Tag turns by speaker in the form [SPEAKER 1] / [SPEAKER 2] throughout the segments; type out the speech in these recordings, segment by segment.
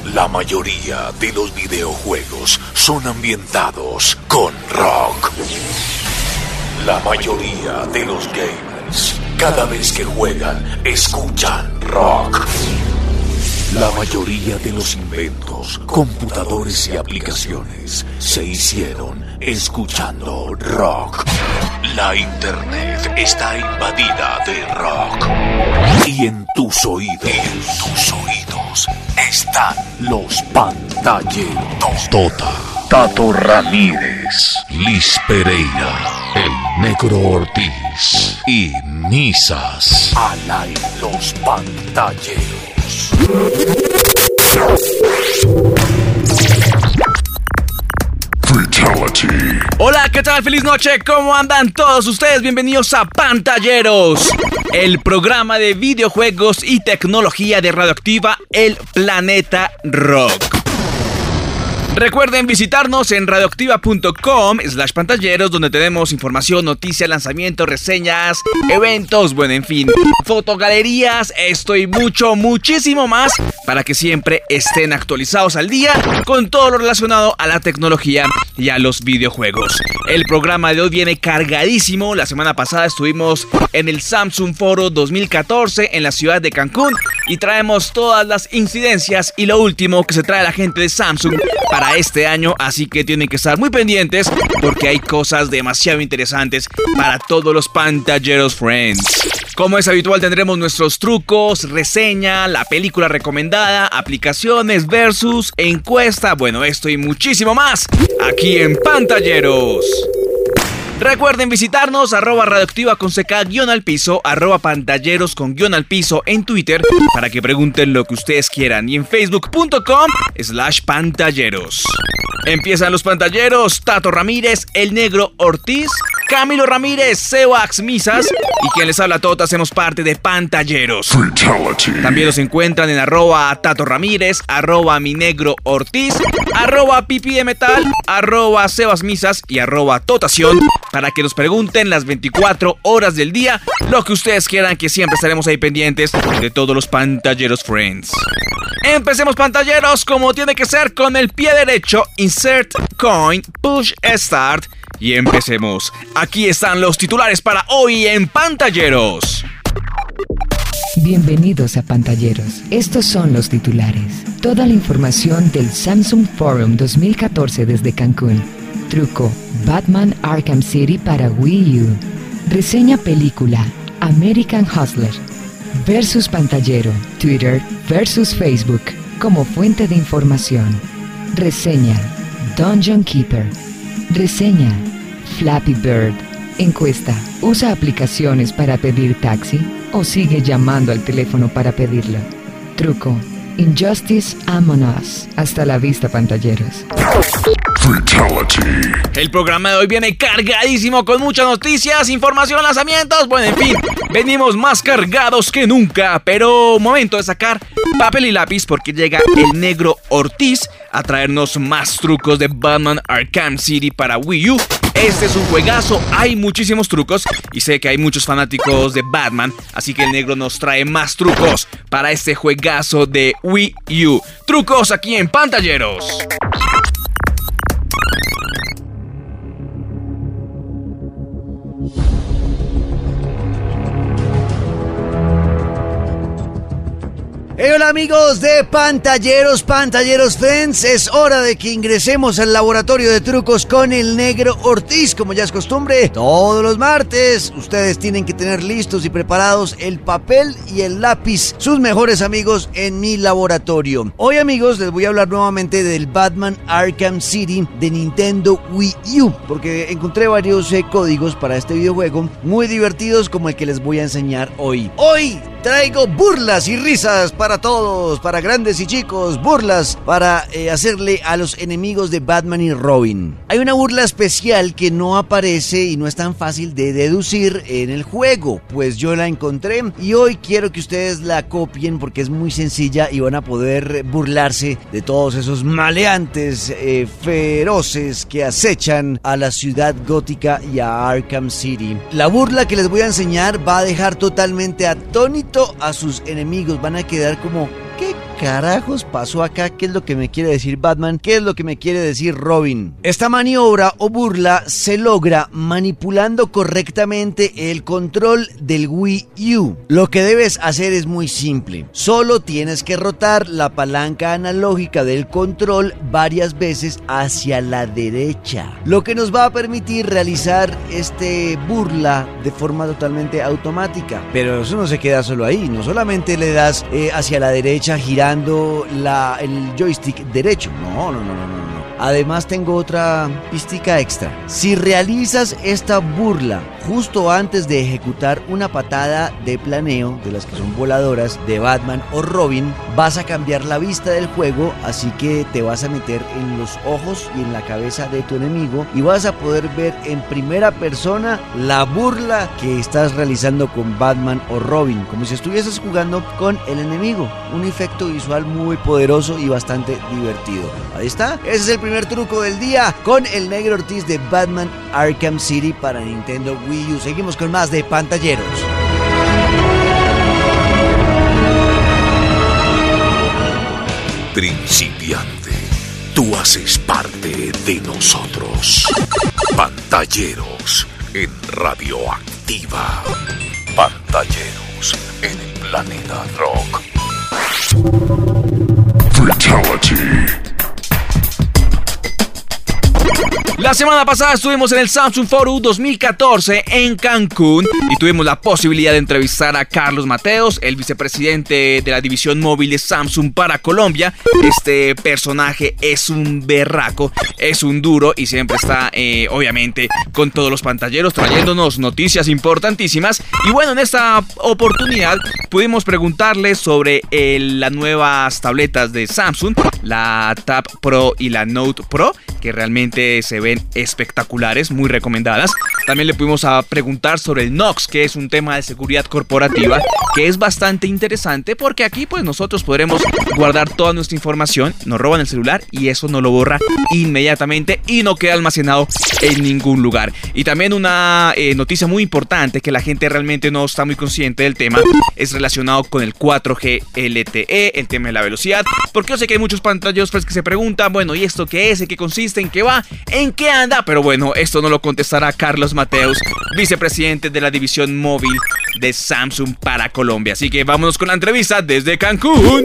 [SPEAKER 1] La mayoría de los videojuegos son ambientados con rock. La mayoría de los gamers, cada vez que juegan, escuchan rock. La mayoría de los inventos, computadores y aplicaciones se hicieron escuchando rock. La internet está invadida de rock. Y en tus oídos están los pantalleros. Tato Ramírez, Liz Pereira, el Negro Ortiz y Misas. Al aire los pantalleros. Fatality.
[SPEAKER 2] Hola, ¿qué tal? Feliz noche, ¿cómo andan todos ustedes? Bienvenidos a Pantalleros, el programa de videojuegos y tecnología de Radioactiva, el Planeta Rock. Recuerden visitarnos en radioactiva.com/pantalleros, donde tenemos información, noticias, lanzamientos, reseñas, eventos, bueno, en fin, fotogalerías, esto y muchísimo más, para que siempre estén actualizados al día con todo lo relacionado a la tecnología y a los videojuegos. El programa de hoy viene cargadísimo. La semana pasada estuvimos en el Samsung Foro 2014 en la ciudad de Cancún y traemos todas las incidencias y lo último que se trae la gente de Samsung para este año, así que tienen que estar muy pendientes porque hay cosas demasiado interesantes para todos los pantalleros friends. Como es habitual, tendremos nuestros trucos, reseña, la película recomendada, aplicaciones, versus, encuesta, bueno, esto y muchísimo más aquí en Pantalleros. Recuerden visitarnos @radioactiva con CK_al piso, @pantalleros con _ piso en Twitter para que pregunten lo que ustedes quieran y en facebook.com/pantalleros. Empiezan los pantalleros: Tato Ramírez, el Negro Ortiz, Camilo Ramírez, Sebax Misas y quien les habla Toto. Hacemos parte de Pantalleros. Fatality. También los encuentran en @Tato Ramírez, @minegro Ortiz, @pipi de metal, @Sebas Misas y @Totación para que nos pregunten las 24 horas del día lo que ustedes quieran, que siempre estaremos ahí pendientes de todos los pantalleros friends. Empecemos, pantalleros, como tiene que ser, con el pie derecho, insert coin, push start y empecemos. Aquí están los titulares para hoy en Pantalleros.
[SPEAKER 3] Bienvenidos a Pantalleros. Estos son los titulares. Toda la información del Samsung Forum 2014 desde Cancún. Truco: Batman Arkham City para Wii U. Reseña película: American Hustler. Versus Pantallero: Twitter versus Facebook como fuente de información. Reseña: Dungeon Keeper. Reseña: Flappy Bird. Encuesta: ¿usa aplicaciones para pedir taxi o sigue llamando al teléfono para pedirlo? Truco: Injustice Among Us. Hasta la vista, pantalleros.
[SPEAKER 1] Fatality.
[SPEAKER 2] El programa de hoy viene cargadísimo con muchas noticias, información, lanzamientos, bueno, en fin, venimos más cargados que nunca, pero momento de sacar papel y lápiz porque llega el Negro Ortiz a traernos más trucos de Batman Arkham City para Wii U. Este es un juegazo, hay muchísimos trucos y sé que hay muchos fanáticos de Batman, así que el Negro nos trae más trucos para este juegazo de Wii U. Trucos aquí en Pantalleros.
[SPEAKER 4] Hola amigos de Pantalleros Friends, es hora de que ingresemos al laboratorio de trucos con el Negro Ortiz. Como ya es costumbre, todos los martes ustedes tienen que tener listos y preparados el papel y el lápiz, sus mejores amigos en mi laboratorio. Hoy, amigos, les voy a hablar nuevamente del Batman Arkham City de Nintendo Wii U, porque encontré varios códigos para este videojuego muy divertidos como el que les voy a enseñar hoy. Hoy traigo burlas y risas para todos, para grandes y chicos, burlas para hacerle a los enemigos de Batman y Robin. Hay una burla especial que no aparece y no es tan fácil de deducir en el juego, pues yo la encontré y hoy quiero que ustedes la copien porque es muy sencilla y van a poder burlarse de todos esos maleantes feroces que acechan a la ciudad gótica y a Arkham City. La burla que les voy a enseñar va a dejar totalmente atónito a sus enemigos, van a quedar como: ¿qué carajos pasó acá? ¿Qué es lo que me quiere decir Batman? ¿Qué es lo que me quiere decir Robin? Esta maniobra o burla se logra manipulando correctamente el control del Wii U. Lo que debes hacer es muy simple. Solo tienes que rotar la palanca analógica del control varias veces hacia la derecha, lo que nos va a permitir realizar este burla de forma totalmente automática. Pero eso no se queda solo ahí. No solamente le das hacia la derecha girando el joystick derecho. No. Además tengo otra pistica extra. Si realizas esta burla justo antes de ejecutar una patada de planeo, de las que son voladoras, de Batman o Robin, vas a cambiar la vista del juego, así que te vas a meter en los ojos y en la cabeza de tu enemigo y vas a poder ver en primera persona la burla que estás realizando con Batman o Robin, como si estuvieses jugando con el enemigo. Un efecto visual muy poderoso y bastante divertido. Ahí está, ese es el primer truco del día con el Negro Ortiz de Batman Arkham City para Nintendo Wii U. Seguimos con más de Pantalleros.
[SPEAKER 1] Principiante, tú haces parte de nosotros. Pantalleros en Radioactiva. Pantalleros en el Planeta Rock. Fatality.
[SPEAKER 2] La semana pasada estuvimos en el Samsung Forum 2014 en Cancún y tuvimos la posibilidad de entrevistar a Carlos Mateos, el vicepresidente de la división móvil de Samsung para Colombia. Este personaje es un berraco, es un duro y siempre está obviamente con todos los pantalleros trayéndonos noticias importantísimas. Y bueno, en esta oportunidad pudimos preguntarle sobre las nuevas tabletas de Samsung, la Tab Pro y la Note Pro, que realmente se ven espectaculares, muy recomendadas. También le pudimos preguntar sobre el Knox, que es un tema de seguridad corporativa que es bastante interesante porque aquí pues nosotros podremos guardar toda nuestra información, nos roban el celular y eso no lo borra inmediatamente y no queda almacenado en ningún lugar. Y también una noticia muy importante que la gente realmente no está muy consciente del tema es relacionado con el 4G LTE, el tema de la velocidad, porque yo sé que hay muchos pantalleros que se preguntan, bueno, ¿y esto qué es? ¿En qué consiste? ¿En qué va? ¿En qué anda? Pero bueno, esto no lo contestará Carlos Mateos, vicepresidente de la división móvil de Samsung para Colombia. Así que vámonos con la entrevista desde Cancún.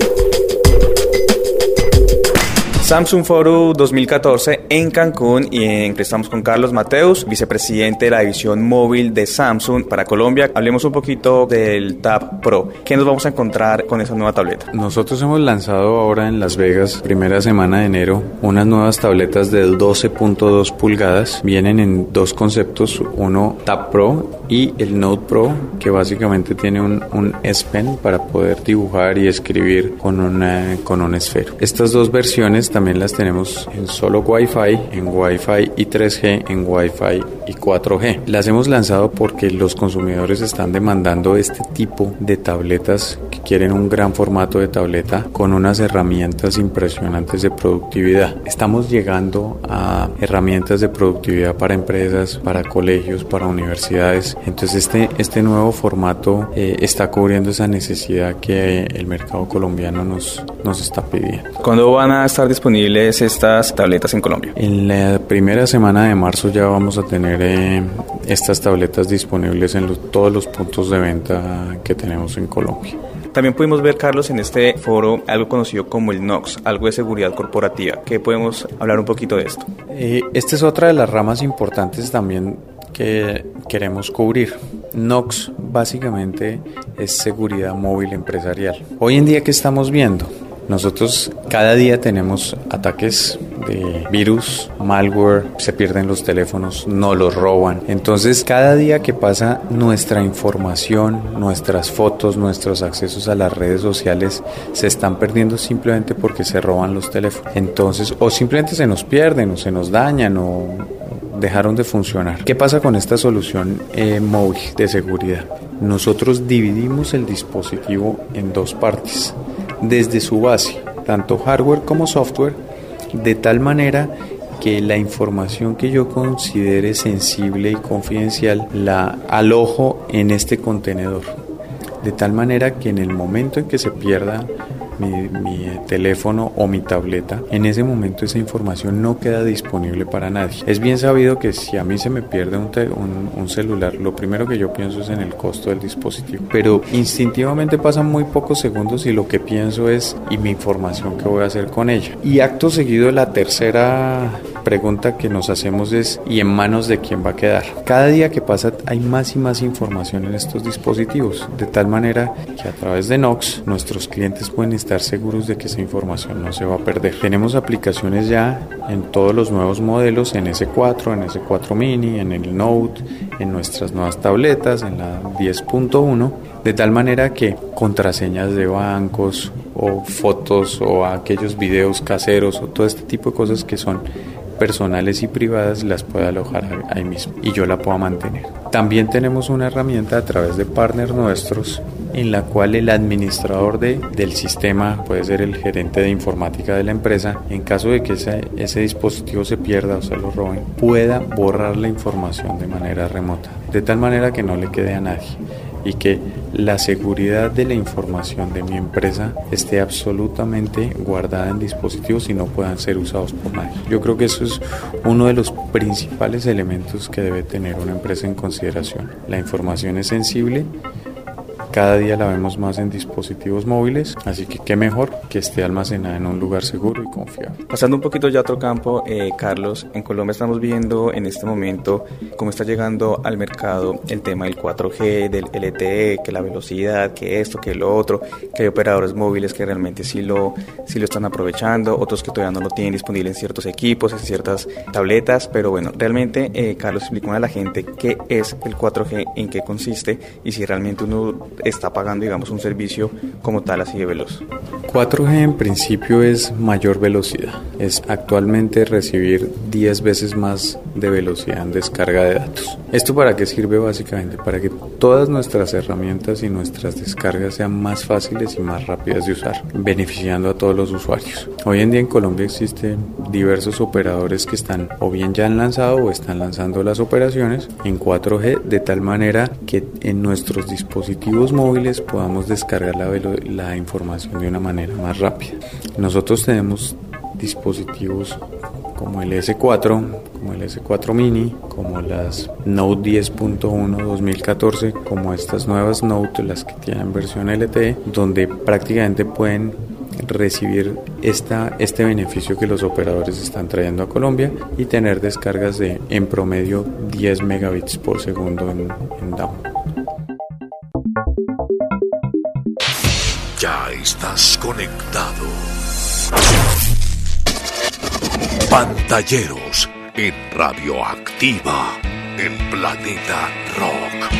[SPEAKER 2] Samsung Forum 2014 en Cancún y estamos con Carlos Mateos, vicepresidente de la división móvil de Samsung para Colombia. Hablemos un poquito del Tab Pro. ¿Qué nos vamos a encontrar con esa nueva tableta?
[SPEAKER 5] Nosotros hemos lanzado ahora en Las Vegas, primera semana de enero, unas nuevas tabletas de 12.2 pulgadas. Vienen en dos conceptos, uno Tab Pro y el Note Pro, que básicamente tiene un S Pen para poder dibujar y escribir con un esfero. Estas dos versiones también las tenemos en solo Wi-Fi, en Wi-Fi y 3G, en Wi-Fi y 4G. Las hemos lanzado porque los consumidores están demandando este tipo de tabletas que quieren un gran formato de tableta con unas herramientas impresionantes de productividad. Estamos llegando a herramientas de productividad para empresas, para colegios, para universidades. Entonces este nuevo formato está cubriendo esa necesidad que el mercado colombiano nos está pidiendo.
[SPEAKER 2] ¿Cuándo van a estar disponibles estas tabletas en Colombia?
[SPEAKER 5] En la primera semana de marzo ya vamos a tener estas tabletas disponibles en todos los puntos de venta que tenemos en Colombia.
[SPEAKER 2] También pudimos ver, Carlos, en este foro algo conocido como el Knox, algo de seguridad corporativa. ¿Qué podemos hablar un poquito de esto?
[SPEAKER 5] Esta es otra de las ramas importantes también que queremos cubrir. Knox básicamente es seguridad móvil empresarial. Hoy en día, ¿qué estamos viendo? Nosotros cada día tenemos ataques de virus, malware, se pierden los teléfonos, no los roban. Entonces, cada día que pasa, nuestra información, nuestras fotos, nuestros accesos a las redes sociales se están perdiendo simplemente porque se roban los teléfonos. Entonces, o simplemente se nos pierden, o se nos dañan, o dejaron de funcionar. ¿Qué pasa con esta solución móvil de seguridad? Nosotros dividimos el dispositivo en dos partes, desde su base, tanto hardware como software, de tal manera que la información que yo considere sensible y confidencial la alojo en este contenedor, de tal manera que en el momento en que se pierda mi teléfono o mi tableta, en ese momento esa información no queda disponible para nadie. Es bien sabido que si a mí se me pierde un celular, lo primero que yo pienso es en el costo del dispositivo, pero instintivamente pasan muy pocos segundos y lo que pienso es ¿y mi información qué voy a hacer con ella? Y acto seguido la tercera pregunta que nos hacemos es ¿y en manos de quién va a quedar? Cada día que pasa hay más y más información en estos dispositivos, de tal manera que a través de Knox nuestros clientes pueden estar seguros de que esa información no se va a perder. Tenemos aplicaciones ya en todos los nuevos modelos, en S4, en S4 Mini, en el Note, en nuestras nuevas tabletas, en la 10.1, de tal manera que contraseñas de bancos o fotos o aquellos videos caseros o todo este tipo de cosas que son personales y privadas las pueda alojar ahí mismo y yo la pueda mantener. También tenemos una herramienta a través de partners nuestros en la cual el administrador del sistema, puede ser el gerente de informática de la empresa, en caso de que ese dispositivo se pierda o se lo roben, pueda borrar la información de manera remota, de tal manera que no le quede a nadie y que la seguridad de la información de mi empresa esté absolutamente guardada en dispositivos y no puedan ser usados por nadie. Yo creo que eso es uno de los principales elementos que debe tener una empresa en consideración. La información es sensible, cada día la vemos más en dispositivos móviles, así que qué mejor que esté almacenada en un lugar seguro y confiable.
[SPEAKER 6] Pasando un poquito ya a otro campo, Carlos, en Colombia estamos viendo en este momento cómo está llegando al mercado el tema del 4G, del LTE, que la velocidad, que esto, que lo otro, que hay operadores móviles que realmente sí lo están aprovechando, otros que todavía no lo tienen disponible en ciertos equipos, en ciertas tabletas, pero bueno, realmente Carlos, explica a la gente qué es el 4G, en qué consiste y si realmente uno está pagando, digamos, un servicio como tal así de veloz.
[SPEAKER 5] 4G en principio es mayor velocidad, es actualmente recibir 10 veces más de velocidad en descarga de datos. ¿Esto para qué sirve básicamente? Para que todas nuestras herramientas y nuestras descargas sean más fáciles y más rápidas de usar, beneficiando a todos los usuarios. Hoy en día en Colombia existen diversos operadores que están o bien ya han lanzado o están lanzando las operaciones en 4G de tal manera que en nuestros dispositivos móviles podamos descargar la información de una manera más rápida. Nosotros tenemos dispositivos como el S4, como el S4 Mini, como las Note 10.1 2014, como estas nuevas Note, las que tienen versión LTE, donde prácticamente pueden recibir este beneficio que los operadores están trayendo a Colombia y tener descargas de en promedio 10 megabits por segundo en down.
[SPEAKER 1] Ya estás conectado. Pantalleros en Radioactiva, el planeta Rock.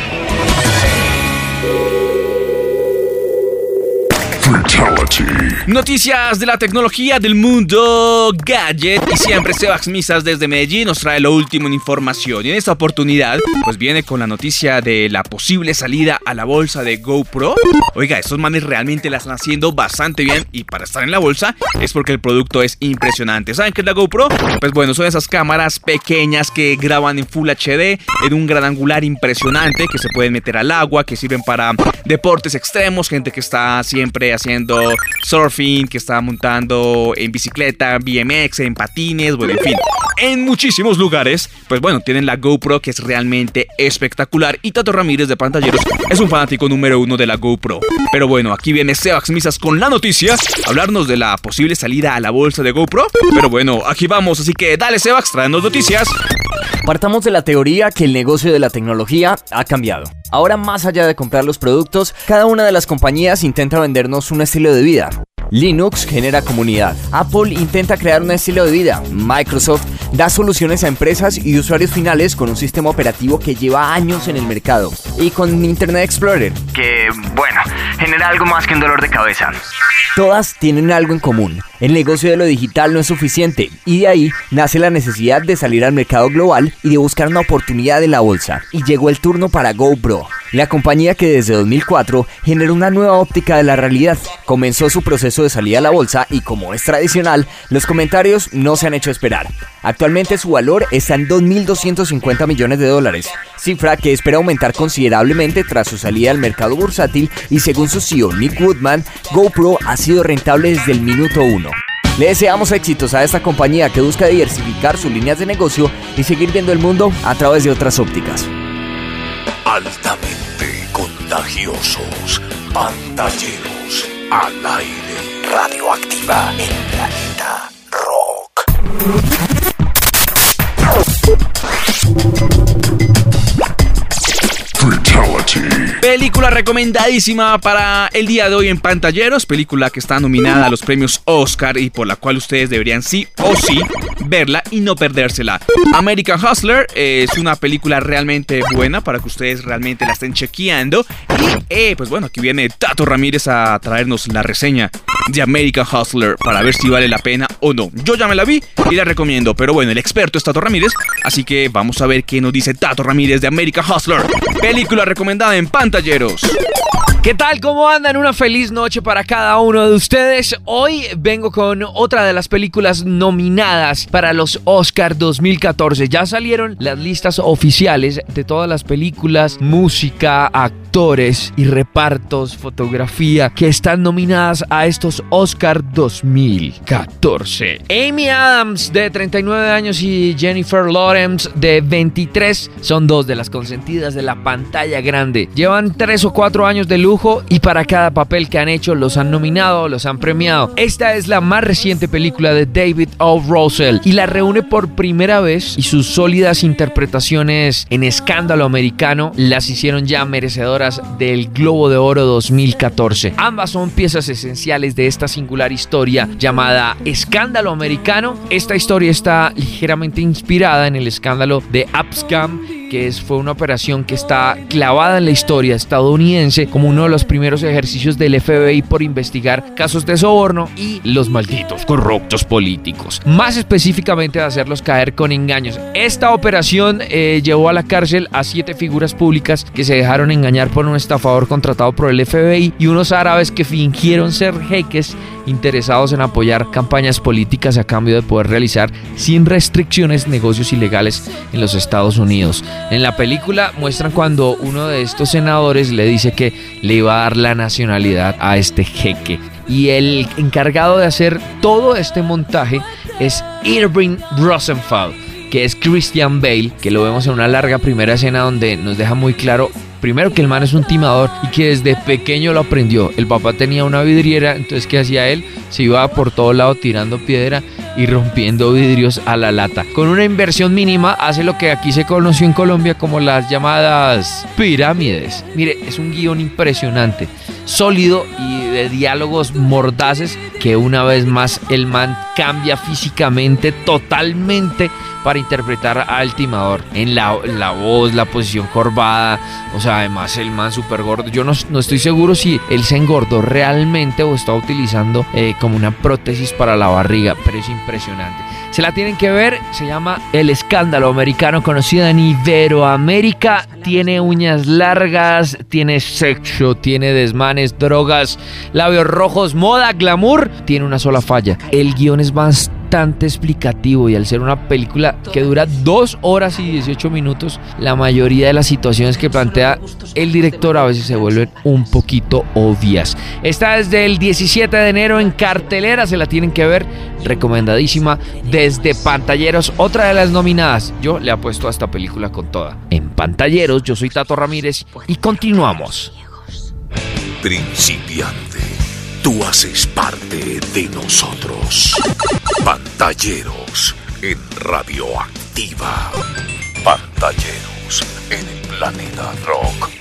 [SPEAKER 2] Noticias de la tecnología del mundo gadget y siempre Sebas Misas desde Medellín nos trae lo último en información y en esta oportunidad pues viene con la noticia de la posible salida a la bolsa de GoPro. Oiga, estos manes realmente la están haciendo bastante bien y para estar en la bolsa es porque el producto es impresionante. ¿Saben qué es la GoPro? Pues bueno, son esas cámaras pequeñas que graban en Full HD en un gran angular impresionante que se pueden meter al agua, que sirven para deportes extremos, gente que está siempre haciendo surfing, que está montando en bicicleta, BMX, en patines, bueno, en fin, en muchísimos lugares. Pues bueno, tienen la GoPro que es realmente espectacular y Tato Ramírez de Pantalleros es un fanático número 1 de la GoPro. Pero bueno, aquí viene Sebas Misas con la noticia, hablarnos de la posible salida a la bolsa de GoPro. Pero bueno, aquí vamos, así que dale Sebas, tráenos noticias.
[SPEAKER 7] Partamos de la teoría que el negocio de la tecnología ha cambiado. Ahora, más allá de comprar los productos, cada una de las compañías intenta vendernos un estilo de vida. Linux genera comunidad, Apple intenta crear un estilo de vida, Microsoft da soluciones a empresas y usuarios finales con un sistema operativo que lleva años en el mercado, y con Internet Explorer, que, bueno, genera algo más que un dolor de cabeza. Todas tienen algo en común: el negocio de lo digital no es suficiente, y de ahí nace la necesidad de salir al mercado global y de buscar una oportunidad en la bolsa. Y llegó el turno para GoPro, la compañía que desde 2004 generó una nueva óptica de la realidad. Comenzó su proceso de salida a la bolsa y, como es tradicional, los comentarios no se han hecho esperar. Actualmente su valor está en $2.250 millones, cifra que espera aumentar considerablemente considerablemente tras su salida al mercado bursátil y según su CEO Nick Woodman, GoPro ha sido rentable desde el minuto 1. Le deseamos éxitos a esta compañía que busca diversificar sus líneas de negocio y seguir viendo el mundo a través de otras ópticas.
[SPEAKER 1] Altamente contagiosos, pantalleros, al aire, radioactiva en Planeta Rock.
[SPEAKER 2] Película recomendadísima para el día de hoy en Pantalleros, película que está nominada a los premios Oscar y por la cual ustedes deberían sí o sí verla y no perdérsela. American Hustler es una película realmente buena para que ustedes realmente la estén chequeando. Y pues bueno, aquí viene Tato Ramírez a traernos la reseña de American Hustler para ver si vale la pena o no. Yo ya me la vi y la recomiendo, pero bueno, el experto es Tato Ramírez, así que vamos a ver qué nos dice Tato Ramírez de American Hustler, película recomendada en Pantalleros.
[SPEAKER 8] ¿Qué tal? ¿Cómo andan? Una feliz noche para cada uno de ustedes. Hoy vengo con otra de las películas nominadas para los Oscar 2014. Ya salieron las listas oficiales de todas las películas, música, actores y repartos, fotografía que están nominadas a estos Oscar 2014. Amy Adams, de 39 años, y Jennifer Lawrence, de 23, son dos de las consentidas de la pantalla grande. Llevan 3 o 4 años de lujo y para cada papel que han hecho los han nominado, los han premiado. Esta es la más reciente película de David O. Russell y la reúne por primera vez, y sus sólidas interpretaciones en Escándalo Americano las hicieron ya merecedoras del Globo de Oro 2014. Ambas son piezas esenciales de esta singular historia llamada Escándalo Americano. Esta historia está ligeramente inspirada en el escándalo de Abscam, que fue una operación que está clavada en la historia estadounidense como uno de los primeros ejercicios del FBI por investigar casos de soborno y los malditos corruptos políticos, más específicamente de hacerlos caer con engaños. Esta operación llevó a la cárcel a 7 figuras públicas que se dejaron engañar por un estafador contratado por el FBI y unos árabes que fingieron ser jeques interesados en apoyar campañas políticas a cambio de poder realizar sin restricciones negocios ilegales en los Estados Unidos. En la película muestran cuando uno de estos senadores le dice que le iba a dar la nacionalidad a este jeque. Y el encargado de hacer todo este montaje es Irving Rosenfeld, que es Christian Bale, que lo vemos en una larga primera escena donde nos deja muy claro, primero, que el man es un timador y que desde pequeño lo aprendió. El papá tenía una vidriera, entonces ¿qué hacía él? Se iba por todo lado tirando piedra y rompiendo vidrios a la lata. Con una inversión mínima hace lo que aquí se conoció en Colombia como las llamadas pirámides. Mire, es un guión impresionante, sólido y de diálogos mordaces que una vez más el man cambia físicamente totalmente para interpretar al timador. En la voz, la posición corvada, o sea, además el man súper gordo. Yo no estoy seguro si él se engordó realmente o está utilizando como una prótesis para la barriga, pero es impresionante. Se la tienen que ver, se llama El Escándalo Americano, conocida en Iberoamérica. Tiene uñas largas, tiene sexo, tiene desmanes, drogas, labios rojos, moda, glamour. Tiene una sola falla: el guión es bastante explicativo, y al ser una película que dura 2 horas y 18 minutos, la mayoría de las situaciones que plantea el director a veces se vuelven un poquito obvias. Está desde el 17 de enero en cartelera, se la tienen que ver, recomendadísima desde Pantalleros, otra de las nominadas. Yo le apuesto a esta película con toda. En Pantalleros, yo soy Tato Ramírez y continuamos.
[SPEAKER 1] Principiante, tú haces parte de nosotros. Pantalleros en Radioactiva. Pantalleros en el Planeta Rock.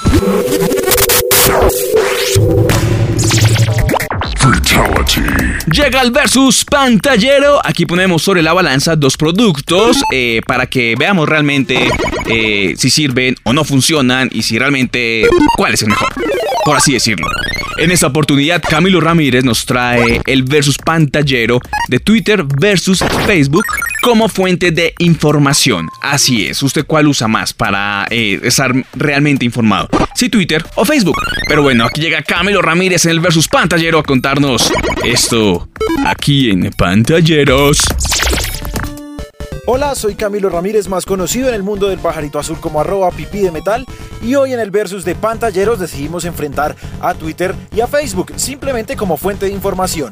[SPEAKER 1] Fatality.
[SPEAKER 2] Llega el versus pantallero. Aquí ponemos sobre la balanza 2 productos para que veamos realmente si sirven o no funcionan y si realmente cuál es el mejor, por así decirlo. En esta oportunidad, Camilo Ramírez nos trae el versus pantallero de Twitter versus Facebook como fuente de información. Así es, ¿usted cuál usa más para estar realmente informado? Si Twitter o Facebook. Pero bueno, aquí llega Camilo Ramírez en el versus pantallero a contarnos esto aquí en Pantalleros.
[SPEAKER 9] Hola, soy Camilo Ramírez, más conocido en el mundo del pajarito azul como @pipí-de-metal, y hoy en el Versus de Pantalleros decidimos enfrentar a Twitter y a Facebook, simplemente como fuente de información.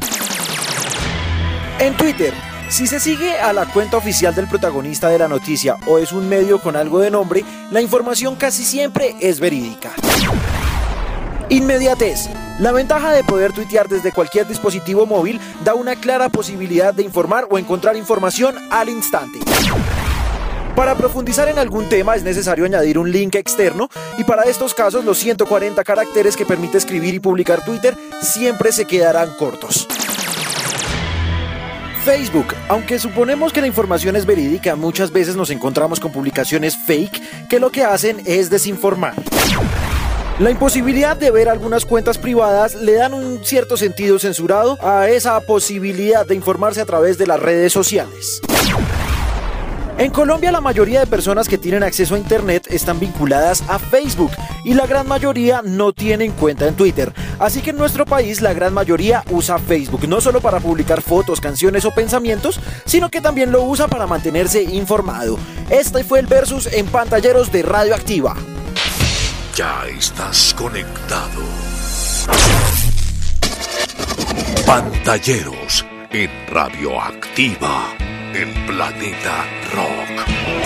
[SPEAKER 9] En Twitter, si se sigue a la cuenta oficial del protagonista de la noticia o es un medio con algo de nombre, la información casi siempre es verídica. Inmediatez. La ventaja de poder tuitear desde cualquier dispositivo móvil da una clara posibilidad de informar o encontrar información al instante. Para profundizar en algún tema es necesario añadir un link externo, y para estos casos los 140 caracteres que permite escribir y publicar Twitter siempre se quedarán cortos. Facebook. Aunque suponemos que la información es verídica, muchas veces nos encontramos con publicaciones fake que lo que hacen es desinformar. La imposibilidad de ver algunas cuentas privadas le dan un cierto sentido censurado a esa posibilidad de informarse a través de las redes sociales. En Colombia, la mayoría de personas que tienen acceso a Internet están vinculadas a Facebook y la gran mayoría no tienen cuenta en Twitter. Así que en nuestro país la gran mayoría usa Facebook, no solo para publicar fotos, canciones o pensamientos, sino que también lo usa para mantenerse informado. Este fue el Versus en Pantalleros de Radioactiva.
[SPEAKER 1] Ya estás conectado. Pantalleros en Radioactiva, el planeta Rock.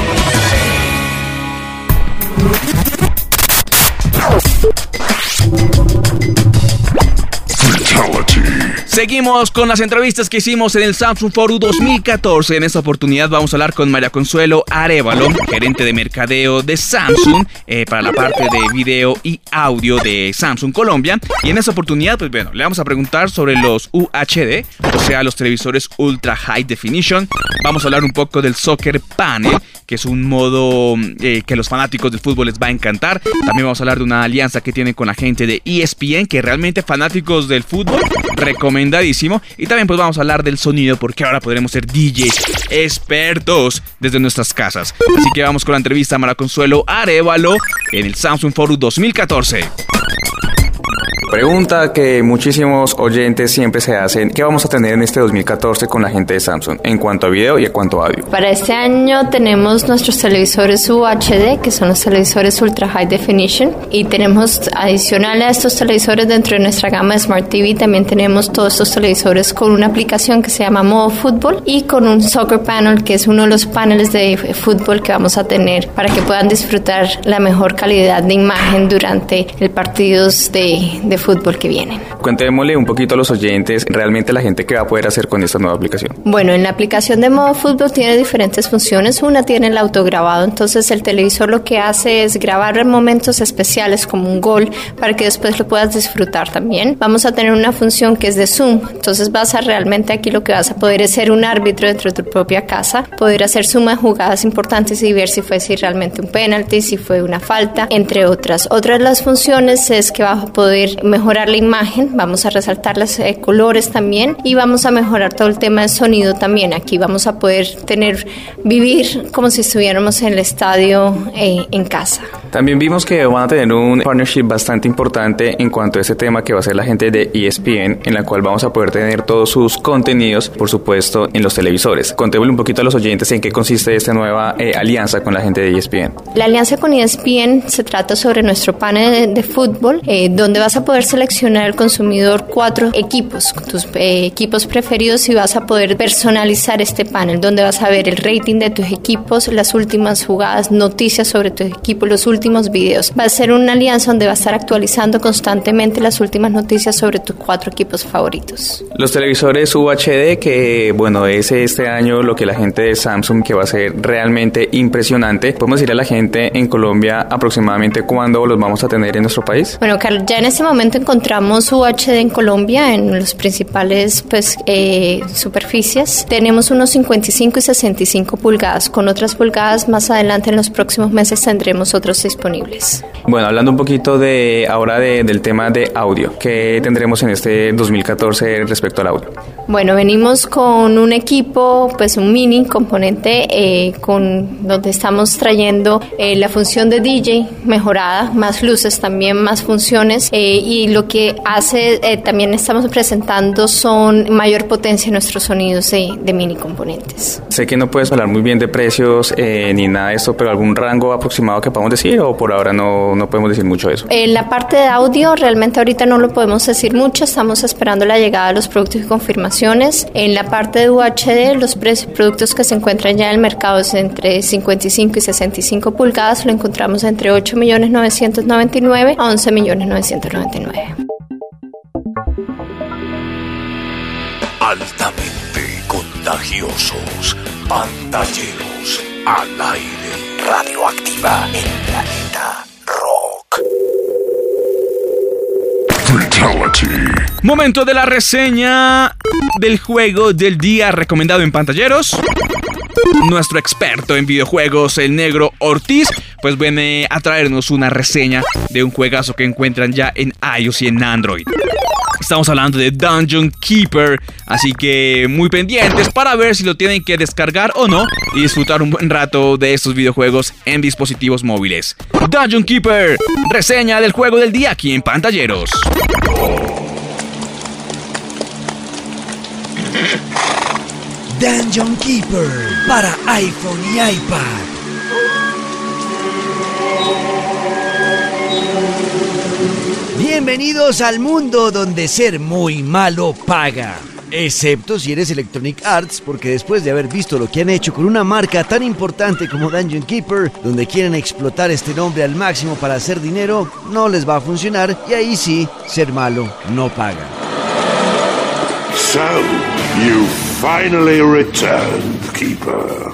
[SPEAKER 2] Seguimos con las entrevistas que hicimos en el Samsung Forum 2014. En esta oportunidad vamos a hablar con María Consuelo Arévalo, gerente de mercadeo de Samsung para la parte de video y audio de Samsung Colombia. Y en esta oportunidad, pues bueno, le vamos a preguntar sobre los UHD, o sea, los televisores Ultra High Definition. Vamos a hablar un poco del Soccer Panel, que es un modo que los fanáticos del fútbol les va a encantar. También vamos a hablar de una alianza que tienen con la gente de ESPN, que realmente fanáticos del fútbol, recomendadísimo. Y también pues vamos a hablar del sonido, porque ahora podremos ser DJs expertos desde nuestras casas. Así que vamos con la entrevista a María Consuelo Arévalo en el Samsung Forum 2014.
[SPEAKER 6] Pregunta que muchísimos oyentes siempre se hacen: ¿qué vamos a tener en este 2014 con la gente de Samsung en cuanto a video y en cuanto a audio?
[SPEAKER 10] Para este año tenemos nuestros televisores UHD, que son los televisores Ultra High Definition, y tenemos adicional a estos televisores dentro de nuestra gama de Smart TV, también tenemos todos estos televisores con una aplicación que se llama Modo Fútbol y con un Soccer Panel, que es uno de los paneles de fútbol que vamos a tener para que puedan disfrutar la mejor calidad de imagen durante el partidos de fútbol que vienen.
[SPEAKER 6] Cuéntemosle un poquito a los oyentes realmente la gente que va a poder hacer con esta nueva aplicación.
[SPEAKER 10] Bueno, en la aplicación de Modo Fútbol tiene diferentes funciones. Una tiene el autograbado, entonces el televisor lo que hace es grabar momentos especiales como un gol para que después lo puedas disfrutar también. Vamos a tener una función que es de zoom, entonces realmente aquí lo que vas a poder es ser un árbitro dentro de tu propia casa, poder hacer suma de jugadas importantes y ver si fue realmente un penalti, si fue una falta, entre otras. Otra de las funciones es que vas a poder mejorar la imagen, vamos a resaltar los colores también, y vamos a mejorar todo el tema de sonido también. Aquí vamos a poder vivir como si estuviéramos en el estadio en casa.
[SPEAKER 6] También vimos que van a tener un partnership bastante importante en cuanto a ese tema que va a ser la gente de ESPN, en la cual vamos a poder tener todos sus contenidos, por supuesto, en los televisores. Contémosle un poquito a los oyentes en qué consiste esta nueva alianza con la gente de ESPN.
[SPEAKER 10] La alianza con ESPN se trata sobre nuestro panel de fútbol, donde vas a poder seleccionar al consumidor 4 equipos, tus equipos preferidos, y vas a poder personalizar este panel, donde vas a ver el rating de tus equipos, las últimas jugadas, noticias sobre tus equipos, los últimos videos. Va a ser una alianza donde va a estar actualizando constantemente las últimas noticias sobre tus 4 equipos favoritos.
[SPEAKER 6] Los televisores UHD, que bueno, es este año lo que la gente de Samsung, que va a ser realmente impresionante. ¿Podemos decirle a la gente en Colombia aproximadamente cuándo los vamos a tener en nuestro país?
[SPEAKER 10] Bueno, Carlos, ya en este momento encontramos UHD en Colombia en los principales superficies. Tenemos unos 55 y 65 pulgadas. Con otras pulgadas más adelante en los próximos meses tendremos otros disponibles.
[SPEAKER 6] Bueno, hablando un poquito del tema de audio, ¿qué tendremos en este 2014 respecto al audio?
[SPEAKER 10] Bueno, venimos con un equipo, pues un mini componente donde estamos trayendo la función de DJ mejorada, más luces también, más funciones, y lo que hace también estamos presentando son mayor potencia en nuestros sonidos de mini componentes.
[SPEAKER 6] Sé que no puedes hablar muy bien de precios ni nada de esto, pero ¿algún rango aproximado que podamos decir o por ahora no podemos decir mucho de eso?
[SPEAKER 10] En la parte de audio realmente ahorita no lo podemos decir mucho, estamos esperando la llegada de los productos y confirmaciones. En la parte de UHD, los productos que se encuentran ya en el mercado es entre 55 y 65 pulgadas, lo encontramos entre 8.999.000 a 11.999.000.
[SPEAKER 1] Altamente contagiosos, pantalleros, al aire, radioactiva en Planeta Rock. Fatality.
[SPEAKER 2] Momento de la reseña del juego del día recomendado en Pantalleros. Nuestro experto en videojuegos, el Negro Ortiz, pues viene a traernos una reseña de un juegazo que encuentran ya en iOS y en Android. Estamos hablando de Dungeon Keeper, así que muy pendientes para ver si lo tienen que descargar o no y disfrutar un buen rato de estos videojuegos en dispositivos móviles. Dungeon Keeper, reseña del juego del día aquí en Pantalleros.
[SPEAKER 4] Dungeon Keeper para iPhone y iPad. Bienvenidos al mundo donde ser muy malo paga. Excepto si eres Electronic Arts, porque después de haber visto lo que han hecho con una marca tan importante como Dungeon Keeper, donde quieren explotar este nombre al máximo para hacer dinero, no les va a funcionar y ahí sí, ser malo no paga.
[SPEAKER 1] So, you finally returned, Keeper.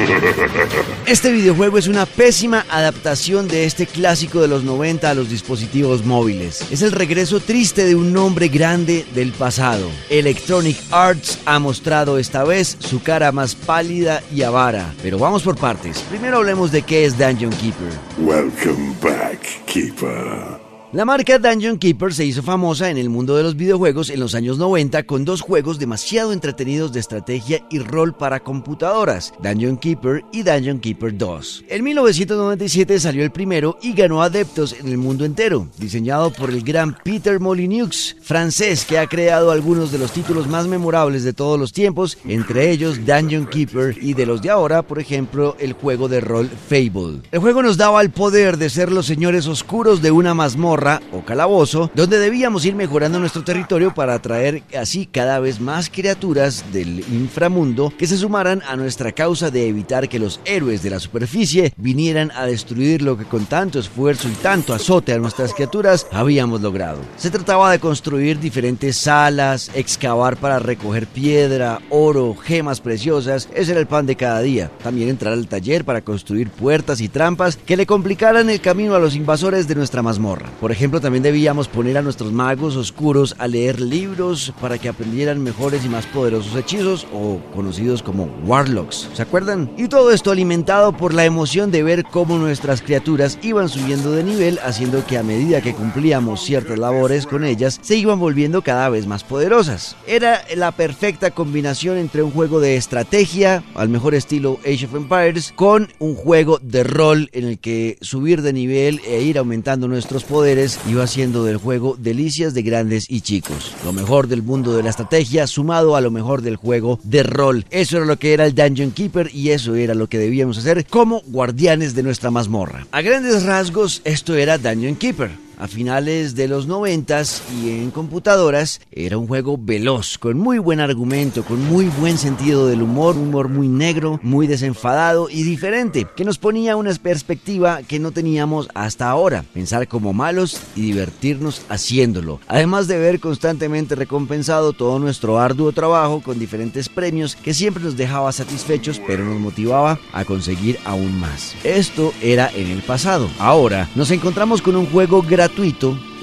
[SPEAKER 4] Este videojuego es una pésima adaptación de este clásico de los 90 a los dispositivos móviles. Es el regreso triste de un nombre grande del pasado. Electronic Arts ha mostrado esta vez su cara más pálida y avara. Pero vamos por partes. Primero hablemos de qué es Dungeon Keeper.
[SPEAKER 1] Welcome back, Keeper.
[SPEAKER 4] La marca Dungeon Keeper se hizo famosa en el mundo de los videojuegos en los años 90 con dos juegos demasiado entretenidos de estrategia y rol para computadoras, Dungeon Keeper y Dungeon Keeper 2. En 1997 salió el primero y ganó adeptos en el mundo entero, diseñado por el gran Peter Molyneux, francés que ha creado algunos de los títulos más memorables de todos los tiempos, entre ellos Dungeon Keeper y de los de ahora, por ejemplo, el juego de rol Fable. El juego nos daba el poder de ser los señores oscuros de una mazmorra o calabozo, donde debíamos ir mejorando nuestro territorio para atraer así cada vez más criaturas del inframundo que se sumaran a nuestra causa de evitar que los héroes de la superficie vinieran a destruir lo que con tanto esfuerzo y tanto azote a nuestras criaturas habíamos logrado. Se trataba de construir diferentes salas, excavar para recoger piedra, oro, gemas preciosas, ese era el pan de cada día. También entrar al taller para construir puertas y trampas que le complicaran el camino a los invasores de nuestra mazmorra. Por ejemplo, también debíamos poner a nuestros magos oscuros a leer libros para que aprendieran mejores y más poderosos hechizos, o conocidos como Warlocks, ¿se acuerdan? Y todo esto alimentado por la emoción de ver cómo nuestras criaturas iban subiendo de nivel, haciendo que a medida que cumplíamos ciertas labores con ellas, se iban volviendo cada vez más poderosas. Era la perfecta combinación entre un juego de estrategia, al mejor estilo Age of Empires, con un juego de rol en el que subir de nivel e ir aumentando nuestros poderes iba haciendo del juego delicias de grandes y chicos. Lo mejor del mundo de la estrategia sumado a lo mejor del juego de rol. Eso era lo que era el Dungeon Keeper y eso era lo que debíamos hacer como guardianes de nuestra mazmorra. A grandes rasgos, esto era Dungeon Keeper. A finales de los 90s y en computadoras era un juego veloz, con muy buen argumento, con muy buen sentido del humor, un humor muy negro, muy desenfadado y diferente, que nos ponía una perspectiva que no teníamos hasta ahora, pensar como malos y divertirnos haciéndolo, además de ver constantemente recompensado todo nuestro arduo trabajo con diferentes premios que siempre nos dejaba satisfechos, pero nos motivaba a conseguir aún más. Esto era en el pasado. Ahora nos encontramos con un juego gratuito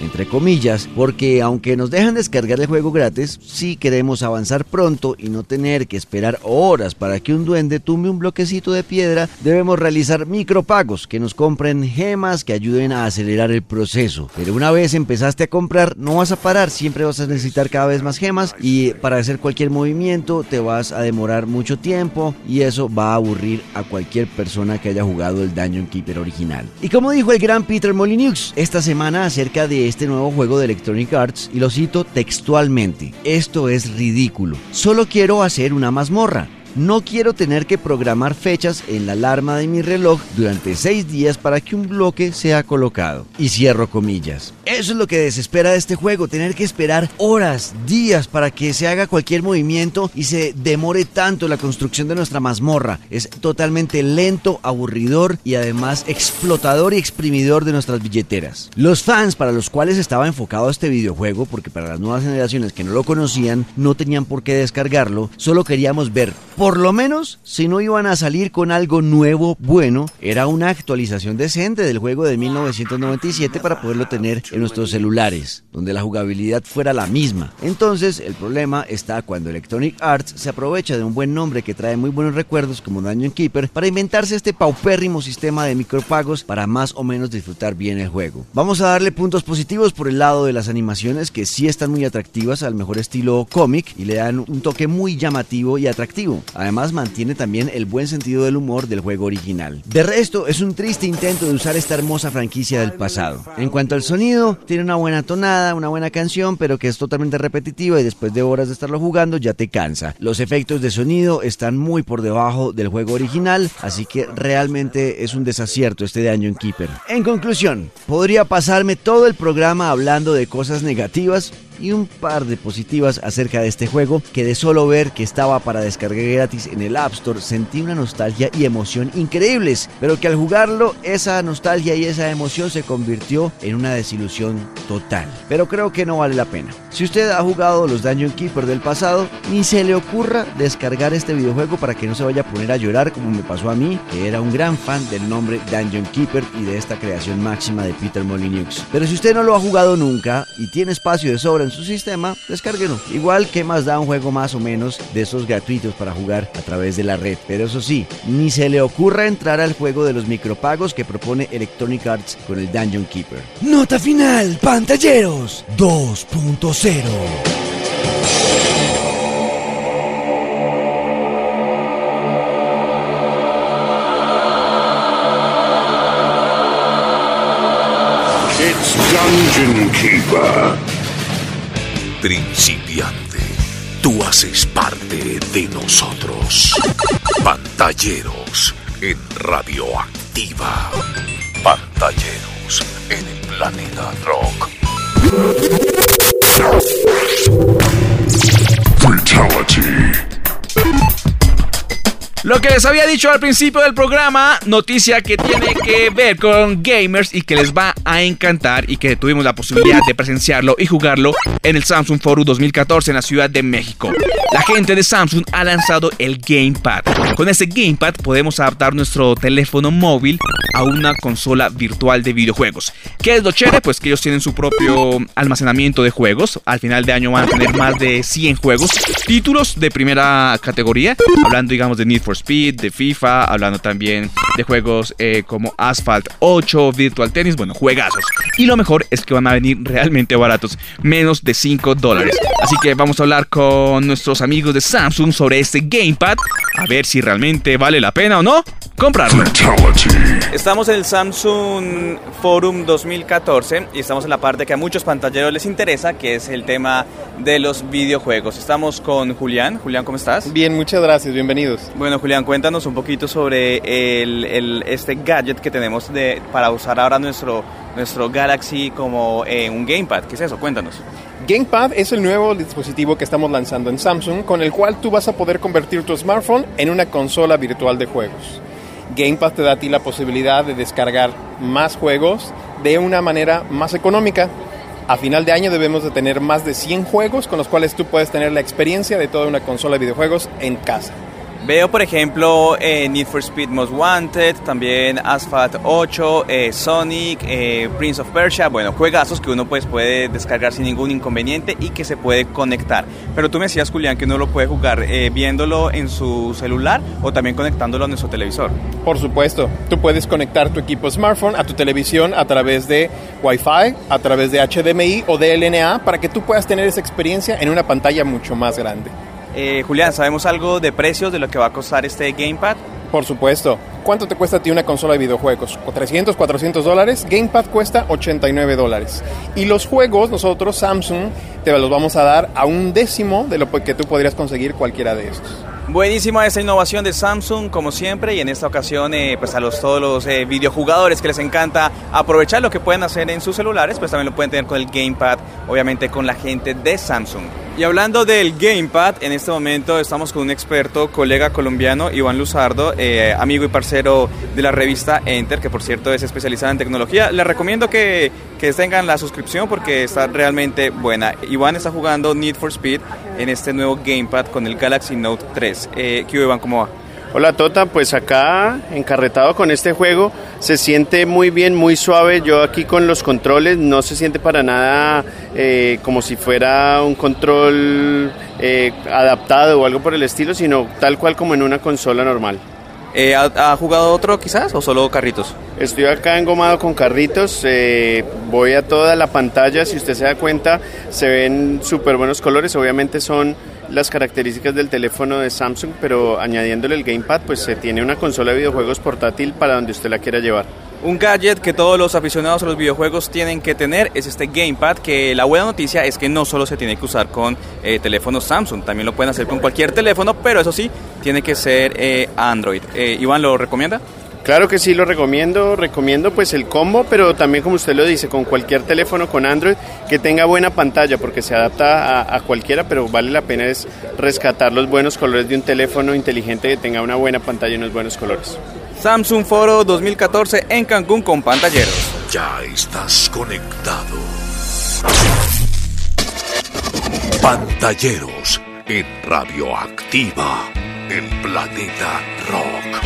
[SPEAKER 4] entre comillas, porque aunque nos dejan descargar el juego gratis, si queremos avanzar pronto y no tener que esperar horas para que un duende tumbe un bloquecito de piedra, debemos realizar micropagos que nos compren gemas que ayuden a acelerar el proceso. Pero una vez empezaste a comprar, no vas a parar, siempre vas a necesitar cada vez más gemas y para hacer cualquier movimiento te vas a demorar mucho tiempo y eso va a aburrir a cualquier persona que haya jugado el Dungeon Keeper original. Y como dijo el gran Peter Molyneux esta semana acerca de este nuevo juego de Electronic Arts, y lo cito textualmente: esto es ridículo, solo quiero hacer una mazmorra. No quiero tener que programar fechas en la alarma de mi reloj durante 6 días para que un bloque sea colocado. Y cierro comillas. Eso es lo que desespera de este juego, tener que esperar horas, días para que se haga cualquier movimiento y se demore tanto la construcción de nuestra mazmorra. Es totalmente lento, aburridor y además explotador y exprimidor de nuestras billeteras. Los fans para los cuales estaba enfocado este videojuego, porque para las nuevas generaciones que no lo conocían, no tenían por qué descargarlo, solo queríamos ver, por lo menos, si no iban a salir con algo nuevo, bueno, era una actualización decente del juego de 1997 para poderlo tener en nuestros celulares, donde la jugabilidad fuera la misma. Entonces, el problema está cuando Electronic Arts se aprovecha de un buen nombre que trae muy buenos recuerdos como Dungeon Keeper para inventarse este paupérrimo sistema de micropagos para más o menos disfrutar bien el juego. Vamos a darle puntos positivos por el lado de las animaciones, que sí están muy atractivas al mejor estilo cómic y le dan un toque muy llamativo y atractivo. Además mantiene también el buen sentido del humor del juego original. De resto, es un triste intento de usar esta hermosa franquicia del pasado. En cuanto al sonido, tiene una buena tonada, una buena canción, pero que es totalmente repetitiva y después de horas de estarlo jugando ya te cansa. Los efectos de sonido están muy por debajo del juego original, así que realmente es un desacierto este Dungeon Keeper. En conclusión, podría pasarme todo el programa hablando de cosas negativas y un par de positivas acerca de este juego, que de solo ver que estaba para descargar gratis en el App Store sentí una nostalgia y emoción increíbles, pero que al jugarlo esa nostalgia y esa emoción se convirtió en una desilusión total. Pero creo que no vale la pena. Si usted ha jugado los Dungeon Keeper del pasado, ni se le ocurra descargar este videojuego para que no se vaya a poner a llorar como me pasó a mí, que era un gran fan del nombre Dungeon Keeper y de esta creación máxima de Peter Molyneux. Pero si usted no lo ha jugado nunca y tiene espacio de sobra en su sistema, descárguelo. Igual, que más da un juego más o menos de esos gratuitos para jugar a través de la red. Pero eso sí, ni se le ocurra entrar al juego de los micropagos que propone Electronic Arts con el Dungeon Keeper. Nota final, pantalleros 2.0.
[SPEAKER 1] It's Dungeon Keeper. Principiante, tú haces parte de nosotros. Pantalleros en Radioactiva. Pantalleros en el Planeta Rock. Fatality.
[SPEAKER 2] Lo que les había dicho al principio del programa, noticia que tiene que ver con gamers y que les va a encantar, y que tuvimos la posibilidad de presenciarlo y jugarlo en el Samsung Forum 2014 en la Ciudad de México. La gente de Samsung ha lanzado el Gamepad. Con ese Gamepad podemos adaptar nuestro teléfono móvil a una consola virtual de videojuegos. ¿Qué es lo chévere? Pues que ellos tienen su propio almacenamiento de juegos. Al final de año van a tener más de 100 juegos, títulos de primera categoría, hablando digamos de Need for Speed, de FIFA, hablando también de juegos como Asphalt 8, Virtual Tennis, bueno, juegazos. Y lo mejor es que van a venir realmente baratos, menos de $5. Así que vamos a hablar con nuestros amigos de Samsung sobre este Gamepad, a ver si realmente vale la pena o no comprarlo.
[SPEAKER 6] Estamos en el Samsung Forum 2014 y estamos en la parte que a muchos pantalleros les interesa, que es el tema de los videojuegos. Estamos con Julián. Julián, ¿cómo estás?
[SPEAKER 11] Bien, muchas gracias, bienvenidos.
[SPEAKER 6] Bueno, Julián, cuéntanos un poquito sobre este gadget que tenemos para usar ahora nuestro Galaxy como un Gamepad. ¿Qué es eso? Cuéntanos.
[SPEAKER 11] Gamepad es el nuevo dispositivo que estamos lanzando en Samsung, con el cual tú vas a poder convertir tu smartphone en una consola virtual de juegos. Gamepad te da a ti la posibilidad de descargar más juegos de una manera más económica. A final de año debemos de tener más de 100 juegos con los cuales tú puedes tener la experiencia de toda una consola de videojuegos en casa.
[SPEAKER 6] Veo, por ejemplo, Need for Speed Most Wanted, también Asphalt 8, Sonic, Prince of Persia. Bueno, juegazos que uno pues puede descargar sin ningún inconveniente y que se puede conectar. Pero tú me decías, Julián, que uno lo puede jugar viéndolo en su celular o también conectándolo a nuestro televisor.
[SPEAKER 11] Por supuesto, tú puedes conectar tu equipo smartphone a tu televisión a través de Wi-Fi, a través de HDMI o DLNA para que tú puedas tener esa experiencia en una pantalla mucho más grande.
[SPEAKER 6] Julián, ¿sabemos algo de precios de lo que va a costar este Gamepad?
[SPEAKER 11] Por supuesto. ¿Cuánto te cuesta a ti una consola de videojuegos? ¿300, $400? Gamepad cuesta $89. Y los juegos, nosotros, Samsung, te los vamos a dar a 1/10 de lo que tú podrías conseguir cualquiera de estos.
[SPEAKER 6] Buenísima esta innovación de Samsung, como siempre, y en esta ocasión, pues a todos los videojugadores que les encanta aprovechar lo que pueden hacer en sus celulares, pues también lo pueden tener con el Gamepad, obviamente con la gente de Samsung. Y hablando del Gamepad, en este momento estamos con un experto, colega colombiano, Iván Luzardo, amigo y parcero de la revista Enter, que por cierto es especializada en tecnología. Les recomiendo que tengan la suscripción porque está realmente buena. Iván está jugando Need for Speed en este nuevo Gamepad con el Galaxy Note 3. ¿Qué Iván, cómo va?
[SPEAKER 12] Hola Tota, pues acá encarretado con este juego, se siente muy bien, muy suave. Yo aquí con los controles no se siente para nada como si fuera un control adaptado o algo por el estilo, sino tal cual como en una consola normal.
[SPEAKER 6] ¿Ha jugado otro quizás o solo carritos?
[SPEAKER 12] Estoy acá engomado con carritos, voy a toda la pantalla, si usted se da cuenta se ven súper buenos colores, obviamente son las características del teléfono de Samsung, pero añadiéndole el Gamepad pues se tiene una consola de videojuegos portátil para donde usted la quiera llevar.
[SPEAKER 6] Un gadget que todos los aficionados a los videojuegos tienen que tener es este Gamepad, que la buena noticia es que no solo se tiene que usar con teléfonos Samsung, también lo pueden hacer con cualquier teléfono, pero eso sí, tiene que ser Android. Iván, ¿lo recomienda?
[SPEAKER 12] Claro que sí, lo recomiendo pues el combo, pero también como usted lo dice, con cualquier teléfono con Android que tenga buena pantalla, porque se adapta a cualquiera, pero vale la pena es rescatar los buenos colores de un teléfono inteligente que tenga una buena pantalla y unos buenos colores.
[SPEAKER 6] Samsung Foro 2014 en Cancún con Pantalleros.
[SPEAKER 1] Ya estás conectado. Pantalleros en Radioactiva, el planeta Rock.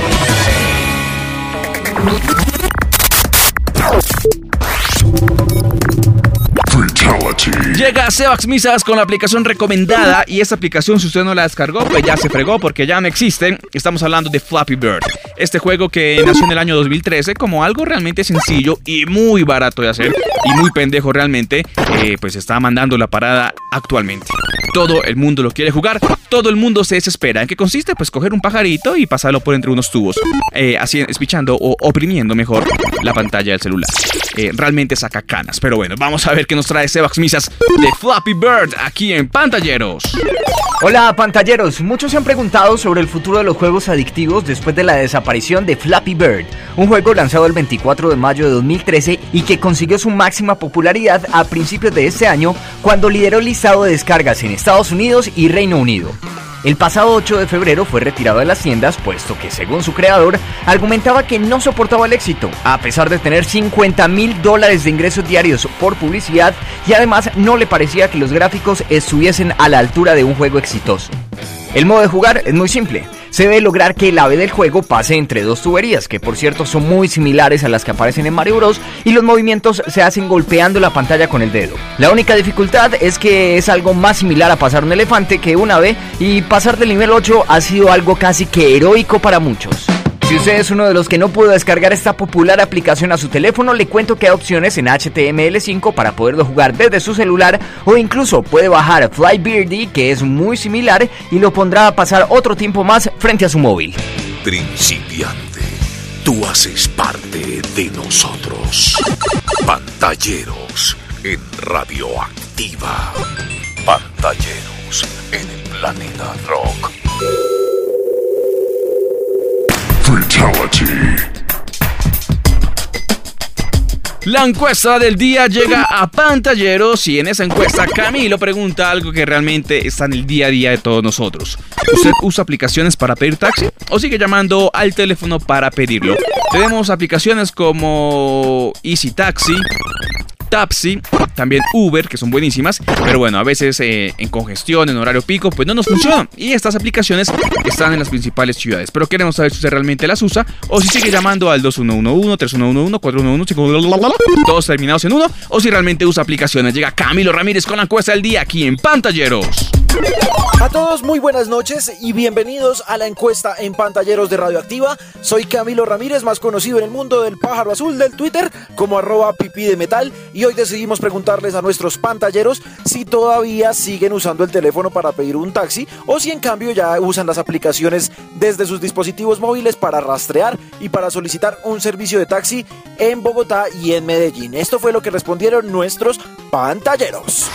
[SPEAKER 2] Llega Sebax Misas con la aplicación recomendada, y esta aplicación, si usted no la descargó, pues ya se fregó porque ya no existe. Estamos hablando de Flappy Bird, este juego que nació en el año 2013 como algo realmente sencillo y muy barato de hacer y muy pendejo realmente, pues está mandando la parada actualmente. Todo el mundo lo quiere jugar, todo el mundo se desespera. ¿En qué consiste? Pues coger un pajarito y pasarlo por entre unos tubos, así espichando o oprimiendo mejor la pantalla del celular. Realmente saca canas, pero bueno, vamos a ver qué nos trae Sebax Misas de Flappy Bird aquí en Pantalleros.
[SPEAKER 7] Hola pantalleros, muchos se han preguntado sobre el futuro de los juegos adictivos después de la desaparición de Flappy Bird, un juego lanzado el 24 de mayo de 2013 y que consiguió su máxima popularidad a principios de este año cuando lideró el listado de descargas en Estados Unidos y Reino Unido. El pasado 8 de febrero fue retirado de las tiendas, puesto que, según su creador, argumentaba que no soportaba el éxito, a pesar de tener $50,000 de ingresos diarios por publicidad, y además no le parecía que los gráficos estuviesen a la altura de un juego exitoso. El modo de jugar es muy simple. Se debe lograr que el ave del juego pase entre dos tuberías, que por cierto son muy similares a las que aparecen en Mario Bros, y los movimientos se hacen golpeando la pantalla con el dedo. La única dificultad es que es algo más similar a pasar un elefante que un ave, y pasar del nivel 8 ha sido algo casi que heroico para muchos. Si usted es uno de los que no pudo descargar esta popular aplicación a su teléfono, le cuento que hay opciones en HTML5 para poderlo jugar desde su celular, o incluso puede bajar Flybirdie, que es muy similar y lo pondrá a pasar otro tiempo más frente a su móvil.
[SPEAKER 1] Principiante, tú haces parte de nosotros. Pantalleros en Radioactiva. Pantalleros en el planeta Rock. Fatality.
[SPEAKER 2] La encuesta del día llega a Pantalleros, y en esa encuesta Camilo pregunta algo que realmente está en el día a día de todos nosotros. ¿Usted usa aplicaciones para pedir taxi o sigue llamando al teléfono para pedirlo? Tenemos aplicaciones como Easy Taxi, Tapsi, también Uber, que son buenísimas, pero bueno, a veces en congestión, en horario pico, pues no nos funcionan. Y estas aplicaciones están en las principales ciudades, pero queremos saber si usted realmente las usa o si sigue llamando al 2111, 3111, 411, 5, todos terminados en 1, o si realmente usa aplicaciones. Llega Camilo Ramírez con la encuesta del día aquí en Pantalleros.
[SPEAKER 9] A todos muy buenas noches y bienvenidos a la encuesta en Pantalleros de Radioactiva. Soy Camilo Ramírez, más conocido en el mundo del pájaro azul del Twitter como @pipí-de-metal, y hoy decidimos preguntarles a nuestros pantalleros si todavía siguen usando el teléfono para pedir un taxi o si en cambio ya usan las aplicaciones desde sus dispositivos móviles para rastrear y para solicitar un servicio de taxi en Bogotá y en Medellín. Esto fue lo que respondieron nuestros pantalleros.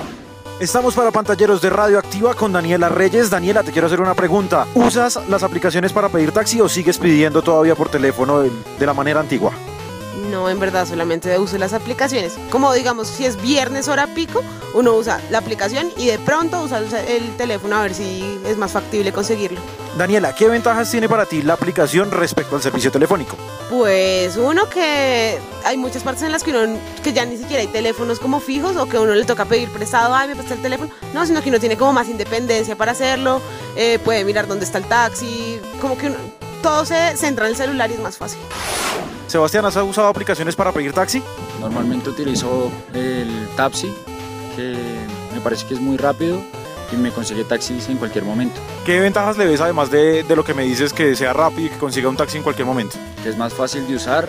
[SPEAKER 9] Estamos para Pantalleros de Radioactiva con Daniela Reyes. Daniela, te quiero hacer una pregunta. ¿Usas las aplicaciones para pedir taxi o sigues pidiendo todavía por teléfono de la manera antigua?
[SPEAKER 13] No, en verdad solamente uso las aplicaciones. Como digamos, si es viernes hora pico, uno usa la aplicación y de pronto usa el teléfono a ver si es más factible conseguirlo.
[SPEAKER 9] Daniela, ¿qué ventajas tiene para ti la aplicación respecto al servicio telefónico?
[SPEAKER 13] Pues uno, que hay muchas partes en las que ya ni siquiera hay teléfonos como fijos, o que a uno le toca pedir prestado, me presta el teléfono. No, sino que uno tiene como más independencia para hacerlo, puede mirar dónde está el taxi, como que todo se centra en el celular y es más fácil.
[SPEAKER 9] Sebastián, ¿has usado aplicaciones para pedir taxi?
[SPEAKER 14] Normalmente utilizo el Tapsi, que me parece que es muy rápido y me consigue taxis en cualquier momento.
[SPEAKER 9] ¿Qué ventajas le ves además de lo que me dices, que sea rápido y que consiga un taxi en cualquier momento?
[SPEAKER 14] Que es más fácil de usar,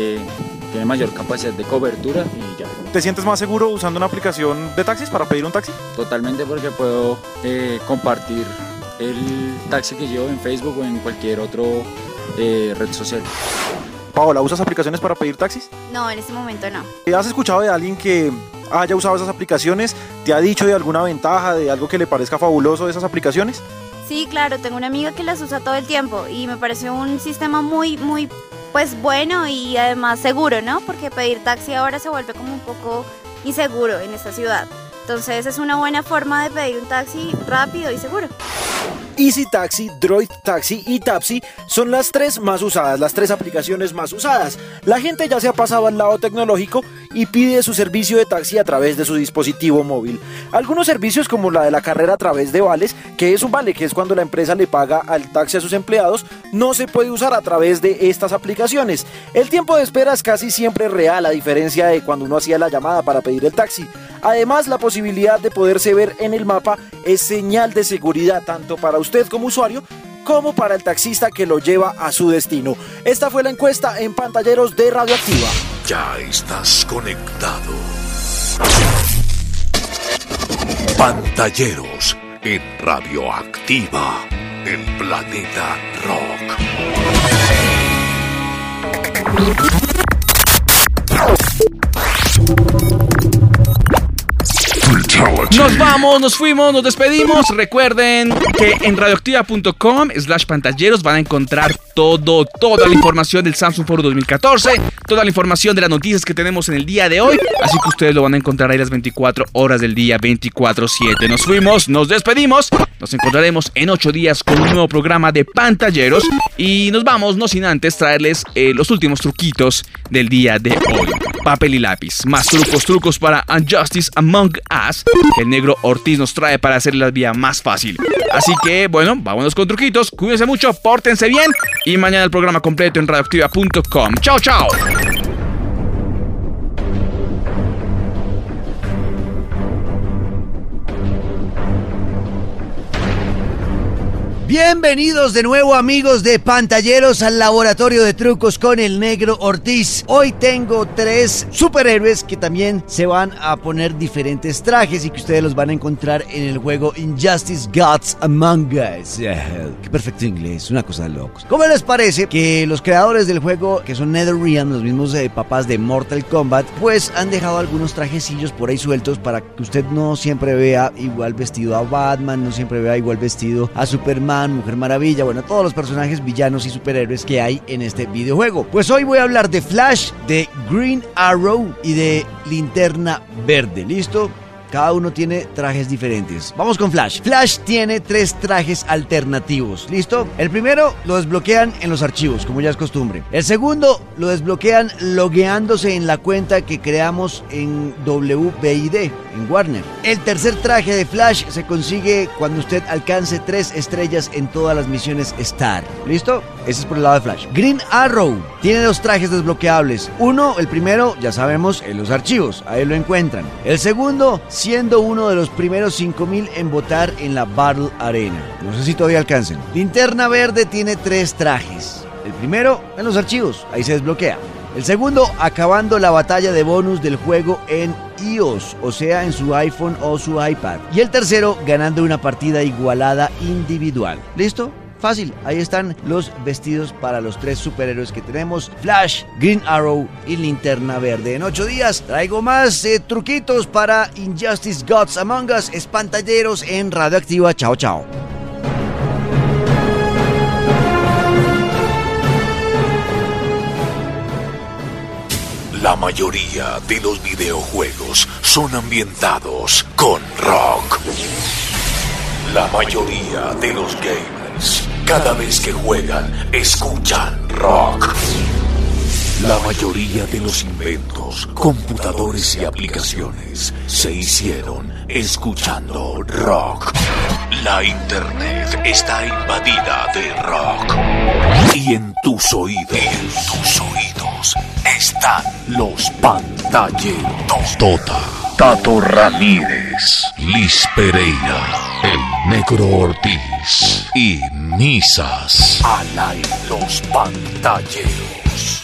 [SPEAKER 14] tiene mayor capacidad de cobertura y ya.
[SPEAKER 9] ¿Te sientes más seguro usando una aplicación de taxis para pedir un taxi?
[SPEAKER 14] Totalmente, porque puedo compartir el taxi que llevo en Facebook o en cualquier otro red social.
[SPEAKER 9] Paola, ¿usas aplicaciones para pedir taxis?
[SPEAKER 15] No, en este momento no.
[SPEAKER 9] ¿Has escuchado de alguien que haya usado esas aplicaciones? ¿Te ha dicho de alguna ventaja, de algo que le parezca fabuloso de esas aplicaciones?
[SPEAKER 15] Sí, claro, tengo una amiga que las usa todo el tiempo y me parece un sistema muy pues bueno y además seguro, ¿no? Porque pedir taxi ahora se vuelve como un poco inseguro en esta ciudad. Entonces es una buena forma de pedir un taxi rápido y seguro.
[SPEAKER 9] Easy Taxi, Droid Taxi y Tapsi son las tres más usadas, las tres aplicaciones más usadas. La gente ya se ha pasado al lado tecnológico y pide su servicio de taxi a través de su dispositivo móvil. Algunos servicios, como la de la carrera a través de vales, que es un vale, que es cuando la empresa le paga al taxi a sus empleados, no se puede usar a través de estas aplicaciones. El tiempo de espera es casi siempre real, a diferencia de cuando uno hacía la llamada para pedir el taxi. Además, la posibilidad de poderse ver en el mapa es señal de seguridad tanto para usted como usuario como para el taxista que lo lleva a su destino. Esta fue la encuesta en Pantalleros de Radioactiva.
[SPEAKER 1] Ya estás conectado. Pantalleros en Radioactiva, el planeta rock.
[SPEAKER 2] Nos vamos, nos fuimos, nos despedimos. Recuerden que en radioactiva.com/pantalleros van a encontrar toda la información del Samsung Forum 2014, toda la información de las noticias que tenemos en el día de hoy, así que ustedes lo van a encontrar ahí las 24 horas del día, 24/7. Nos fuimos, nos despedimos, nos encontraremos en 8 días con un nuevo programa de Pantalleros y nos vamos, no sin antes traerles los últimos truquitos del día de hoy. Papel y lápiz, más trucos para Unjustice Among Us, que el negro Ortiz nos trae para hacer la vida más fácil. Así que, bueno, vámonos con truquitos, cuídense mucho, pórtense bien y mañana el programa completo en radioactiva.com. ¡Chao, chao!
[SPEAKER 4] Bienvenidos de nuevo, amigos de Pantalleros, al laboratorio de trucos con el negro Ortiz. Hoy tengo 3 superhéroes que también se van a poner diferentes trajes y que ustedes los van a encontrar en el juego Injustice Gods Among Us. Qué perfecto inglés, una cosa de locos. ¿Cómo les parece que los creadores del juego, que son NetherRealm, los mismos papás de Mortal Kombat, pues han dejado algunos trajecillos por ahí sueltos para que usted no siempre vea igual vestido a Batman, no siempre vea igual vestido a Superman, Mujer Maravilla, bueno, todos los personajes villanos y superhéroes que hay en este videojuego? Pues hoy voy a hablar de Flash, de Green Arrow y de Linterna Verde, ¿listo? Cada uno tiene trajes diferentes. Vamos con Flash. Flash tiene 3 trajes alternativos. ¿Listo? El primero lo desbloquean en los archivos, como ya es costumbre. El segundo lo desbloquean logueándose en la cuenta que creamos en WBID, en Warner. El tercer traje de Flash se consigue cuando usted alcance 3 estrellas en todas las misiones Star. ¿Listo? Ese es por el lado de Flash. Green Arrow tiene 2 trajes desbloqueables. Uno, el primero, ya sabemos, en los archivos. Ahí lo encuentran. El segundo, siendo uno de los primeros 5000 en votar en la Battle Arena. No sé si todavía alcancen. Linterna Verde tiene 3 trajes. El primero, en los archivos. Ahí se desbloquea. El segundo, acabando la batalla de bonus del juego en iOS, o sea, en su iPhone o su iPad. Y el tercero, ganando una partida igualada individual. ¿Listo? Fácil, ahí están los vestidos para los 3 superhéroes que tenemos: Flash, Green Arrow y Linterna Verde. En 8 días traigo más truquitos para Injustice Gods Among Us, espantalleros en Radioactiva. Chao, chao.
[SPEAKER 1] La mayoría de los videojuegos son ambientados con rock. La mayoría de los gamers, cada vez que juegan, escuchan rock. La mayoría de los inventos, computadores y aplicaciones se hicieron escuchando rock. La internet está invadida de rock. Y en tus oídos, están los pantalleros. Tota, Tato Ramírez, Liz Pereira, el Negro Ortiz y Misas. Al aire los pantalleros.